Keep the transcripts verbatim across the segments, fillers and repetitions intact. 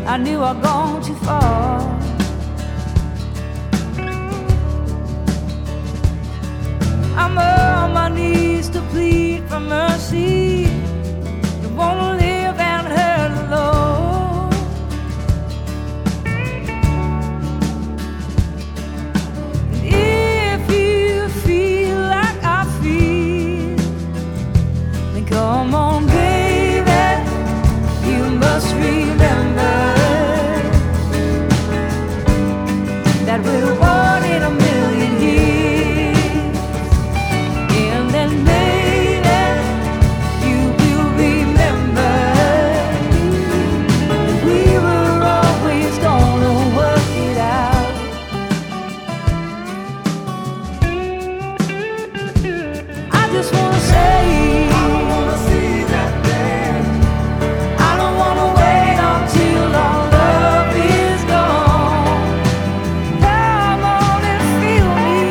I knew I'd gone too far. I'm on my knees to plead for mercy. Don't wanna live and hurt alone. And if you feel like I feel, then come on, baby, you must remember that we're one in a million years. And then maybe you will remember that we were always gonna work it out. I just wanna say, I don't wanna see that day. I don't wanna wait until our love is gone. Come on and feel me.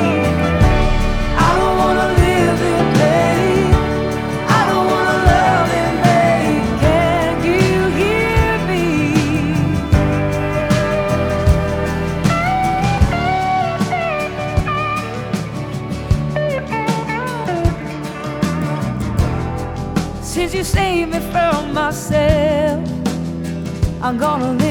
I don't wanna live in pain. I don't wanna love in vain. Can you hear me? Since you saved me from myself, I'm gonna live